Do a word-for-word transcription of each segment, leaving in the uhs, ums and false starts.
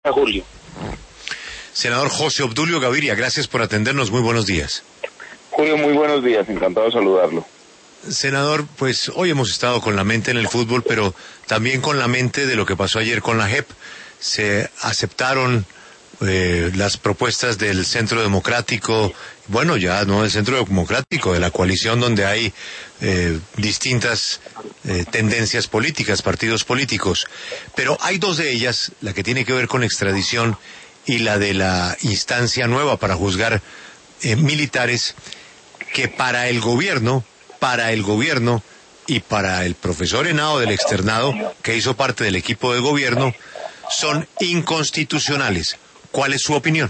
Julio. Senador José Obdulio Gaviria, gracias por atendernos, muy buenos días. Julio, muy buenos días, encantado de saludarlo. Senador, pues hoy hemos estado con la mente en el fútbol, pero también con la mente de lo que pasó ayer con la J E P. Se aceptaron eh, las propuestas del Centro Democrático, bueno, ya no del Centro Democrático, de la coalición donde hay eh, distintas eh, tendencias políticas, partidos políticos. Pero hay dos de ellas, la que tiene que ver con extradición y la de la instancia nueva para juzgar eh, militares, que para el gobierno, para el gobierno y para el profesor Henao del Externado, que hizo parte del equipo de gobierno, son inconstitucionales. ¿Cuál es su opinión?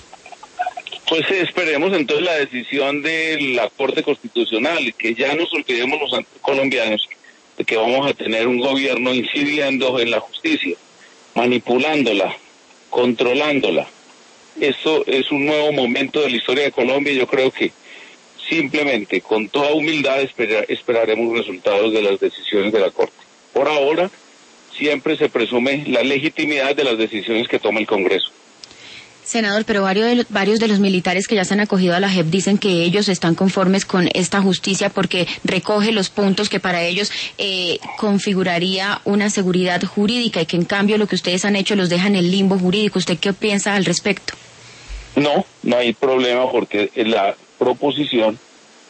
Pues esperemos entonces la decisión de la Corte Constitucional, que ya nos olvidemos los colombianos de que vamos a tener un gobierno incidiendo en la justicia, manipulándola, controlándola. Esto es un nuevo momento de la historia de Colombia y yo creo que simplemente, con toda humildad, esperar, esperaremos resultados de las decisiones de la Corte. Por ahora, siempre se presume la legitimidad de las decisiones que toma el Congreso. Senador, pero varios de, los, varios de los militares que ya se han acogido a la J E P dicen que ellos están conformes con esta justicia porque recoge los puntos que para ellos eh, configuraría una seguridad jurídica y que en cambio lo que ustedes han hecho los deja en el limbo jurídico. ¿Usted qué piensa al respecto? No, no hay problema porque la proposición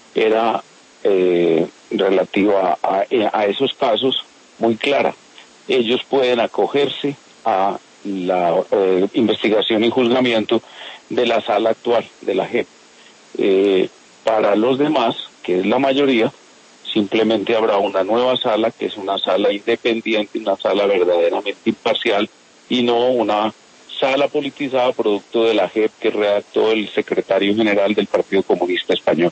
era eh, relativa a, a, a esos casos muy clara. Ellos pueden acogerse a la eh, investigación y juzgamiento de la sala actual de la J E P. Eh, para los demás, que es la mayoría, simplemente habrá una nueva sala, que es una sala independiente, una sala verdaderamente imparcial, y no una sala politizada producto de la J E P que redactó el secretario general del Partido Comunista Español.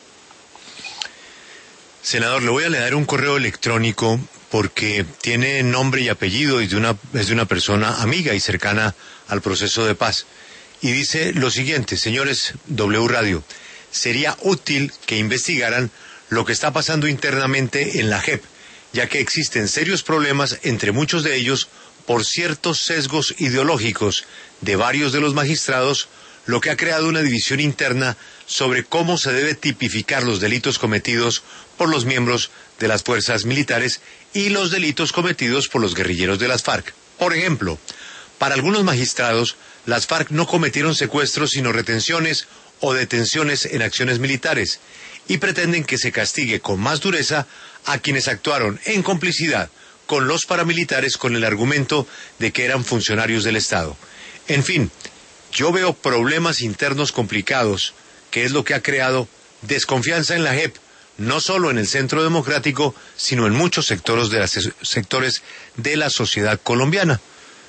Senador, le voy a leer un correo electrónico porque tiene nombre y apellido y de una, es de una persona amiga y cercana al proceso de paz. Y dice lo siguiente: señores W Radio, sería útil que investigaran lo que está pasando internamente en la J E P, ya que existen serios problemas entre muchos de ellos por ciertos sesgos ideológicos de varios de los magistrados, lo que ha creado una división interna sobre cómo se debe tipificar los delitos cometidos por los miembros de las fuerzas militares y los delitos cometidos por los guerrilleros de las FARC. Por ejemplo, para algunos magistrados, las FARC no cometieron secuestros sino retenciones o detenciones en acciones militares y pretenden que se castigue con más dureza a quienes actuaron en complicidad con los paramilitares con el argumento de que eran funcionarios del Estado. En fin, yo veo problemas internos complicados, que es lo que ha creado desconfianza en la J E P, no solo en el Centro Democrático, sino en muchos sectores de, las, sectores de la sociedad colombiana.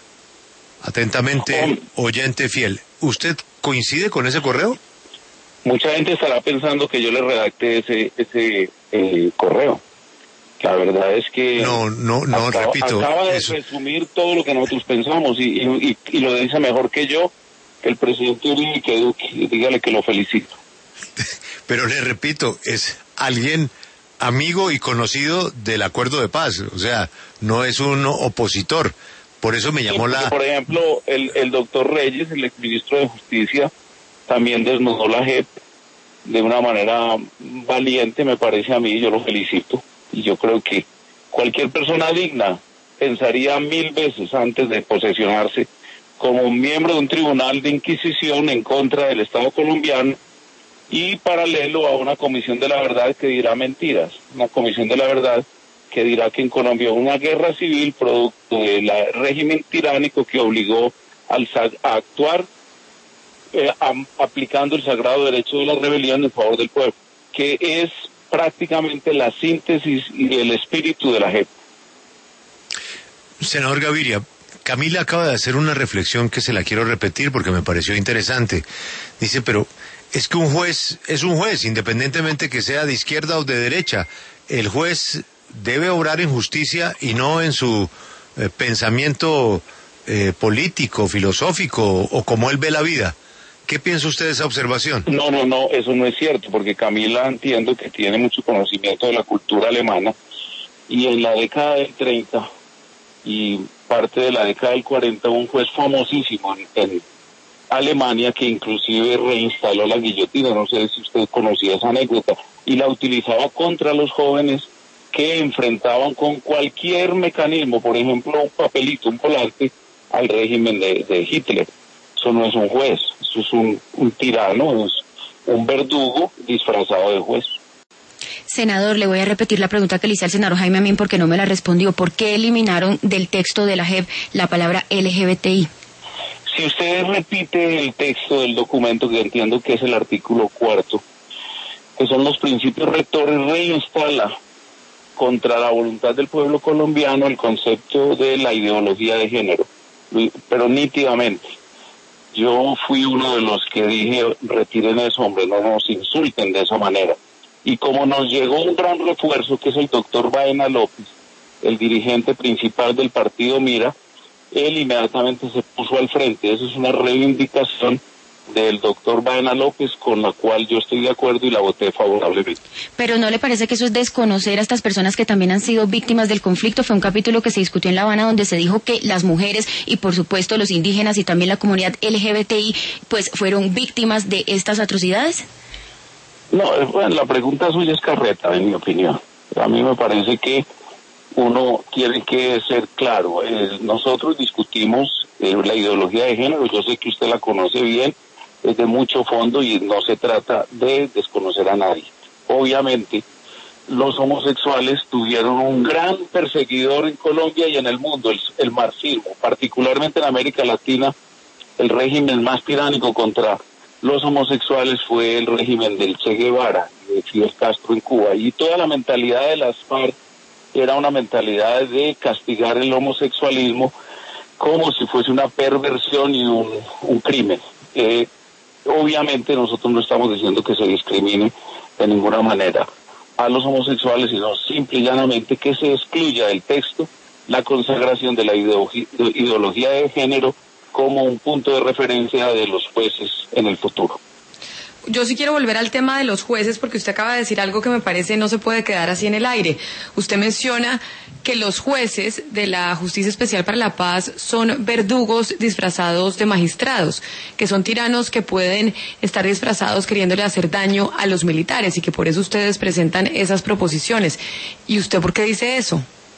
Atentamente, oyente fiel, ¿usted coincide con ese correo? Mucha gente estará pensando que yo le redacté ese, ese eh, correo. La verdad es que no, no, no, acaba, repito, acaba de eso... resumir todo lo que nosotros pensamos y, y, y lo dice mejor que yo el presidente Uribe, que Duque. Dígale que lo felicito. Pero le repito, es alguien amigo y conocido del acuerdo de paz, o sea, no es un opositor. Por eso me llamó sí, la... Por ejemplo, el, el doctor Reyes, el exministro de Justicia, también desnudó la J E P de una manera valiente, me parece a mí, yo lo felicito. Y yo creo que cualquier persona digna pensaría mil veces antes de posesionarse como un miembro de un tribunal de inquisición en contra del Estado colombiano y paralelo a una comisión de la verdad que dirá mentiras, una comisión de la verdad que dirá que en Colombia hubo una guerra civil producto del régimen tiránico que obligó al, a actuar eh, a, aplicando el sagrado derecho de la rebelión en favor del pueblo, que es prácticamente la síntesis y el espíritu de la J E P. Senador Gaviria, Camila acaba de hacer una reflexión que se la quiero repetir porque me pareció interesante. Dice, pero es que un juez es un juez, independientemente que sea de izquierda o de derecha. El juez debe obrar en justicia y no en su eh, pensamiento eh, político, filosófico o como él ve la vida. ¿Qué piensa usted de esa observación? No, no, no, eso no es cierto, porque Camila entiendo que tiene mucho conocimiento de la cultura alemana y en la década del treinta y parte de la década del cuarenta, un juez famosísimo en, en Alemania que inclusive reinstaló la guillotina, no sé si usted conocía esa anécdota, y la utilizaba contra los jóvenes que enfrentaban con cualquier mecanismo, por ejemplo un papelito, un volante, al régimen de, de Hitler. Eso no es un juez, eso es un, un tirano, es un verdugo disfrazado de juez. Senador, le voy a repetir la pregunta que le hice al senador Jaime Amín porque no me la respondió. ¿Por qué eliminaron del texto de la J E P la palabra L G B T I? Si usted repite el texto del documento, que entiendo que es el artículo cuarto, que son los principios rectores, reinstala contra la voluntad del pueblo colombiano el concepto de la ideología de género, pero nítidamente. Yo fui uno de los que dije, retiren eso, hombre, no nos insulten de esa manera. Y como nos llegó un gran refuerzo, que es el doctor Baena López, el dirigente principal del partido Mira, él inmediatamente se puso al frente. Esa es una reivindicación del doctor Baena López, con la cual yo estoy de acuerdo y la voté favorablemente. Pero ¿no le parece que eso es desconocer a estas personas que también han sido víctimas del conflicto? Fue un capítulo que se discutió en La Habana donde se dijo que las mujeres y por supuesto los indígenas y también la comunidad L G B T I pues fueron víctimas de estas atrocidades. No, bueno, la pregunta suya es carreta, en mi opinión. A mí me parece que uno tiene que ser claro. Eh, nosotros discutimos eh, la ideología de género, yo sé que usted la conoce bien, es de mucho fondo y no se trata de desconocer a nadie. Obviamente, los homosexuales tuvieron un gran perseguidor en Colombia y en el mundo, el, el marxismo, particularmente en América Latina. El régimen más tiránico contra los homosexuales fue el régimen del Che Guevara, de Fidel Castro en Cuba, y toda la mentalidad de las FARC era una mentalidad de castigar el homosexualismo como si fuese una perversión y un, un crimen. Eh, obviamente nosotros no estamos diciendo que se discrimine de ninguna manera a los homosexuales, sino simple y llanamente que se excluya del texto la consagración de la ideología, ideología de género como un punto de referencia de los jueces en el futuro. Yo sí quiero volver al tema de los jueces porque usted acaba de decir algo que me parece no se puede quedar así en el aire. Usted menciona que los jueces de la Justicia Especial para la Paz son verdugos disfrazados de magistrados, que son tiranos que pueden estar disfrazados queriéndole hacer daño a los militares y que por eso ustedes presentan esas proposiciones. ¿Y usted por qué dice eso?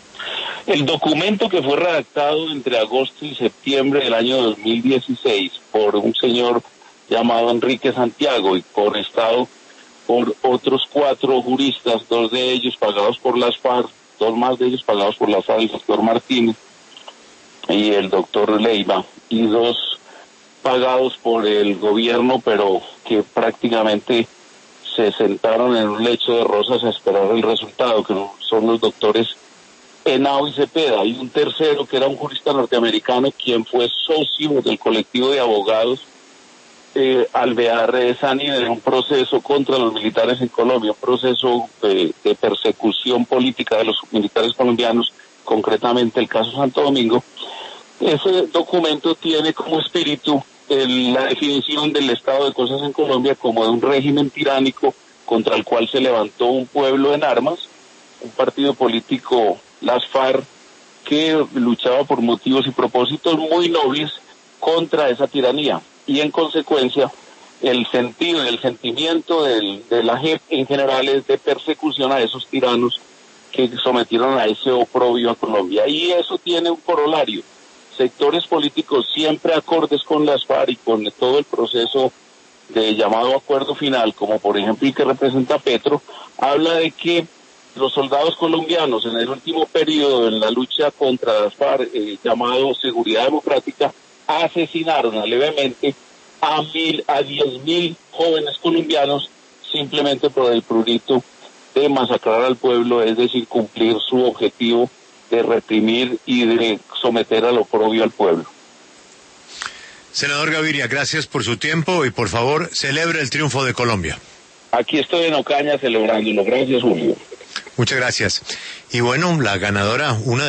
El documento que fue redactado entre agosto y septiembre del año dos mil dieciséis por un señor llamado Enrique Santiago y por estado por otros cuatro juristas, dos de ellos pagados por las FARC, dos más de ellos pagados por las FARC, el doctor Martínez y el doctor Leiva, y dos pagados por el gobierno, pero que prácticamente se sentaron en un lecho de rosas a esperar el resultado, que son los doctores Henao y Cepeda, y un tercero que era un jurista norteamericano quien fue socio del colectivo de abogados eh, Alvear Sani en un proceso contra los militares en Colombia, un proceso de, de persecución política de los militares colombianos, concretamente el caso Santo Domingo. Ese documento tiene como espíritu el, la definición del estado de cosas en Colombia como de un régimen tiránico contra el cual se levantó un pueblo en armas, un partido político, las FARC, que luchaba por motivos y propósitos muy nobles contra esa tiranía. Y en consecuencia, el sentido y el sentimiento del, de la J E P en general es de persecución a esos tiranos que sometieron a ese oprobio a Colombia. Y eso tiene un corolario. Sectores políticos siempre acordes con las FARC y con todo el proceso de llamado acuerdo final, como por ejemplo el que representa Petro, habla de que los soldados colombianos en el último periodo en la lucha contra las FARC, eh, llamado Seguridad Democrática, asesinaron levemente a mil, a diez mil jóvenes colombianos simplemente por el prurito de masacrar al pueblo, es decir, cumplir su objetivo de reprimir y de someter al oprobio al pueblo. Senador Gaviria, gracias por su tiempo y por favor, celebre el triunfo de Colombia. Aquí estoy en Ocaña celebrándolo. Gracias, Julio. Muchas gracias. Y bueno, la ganadora, una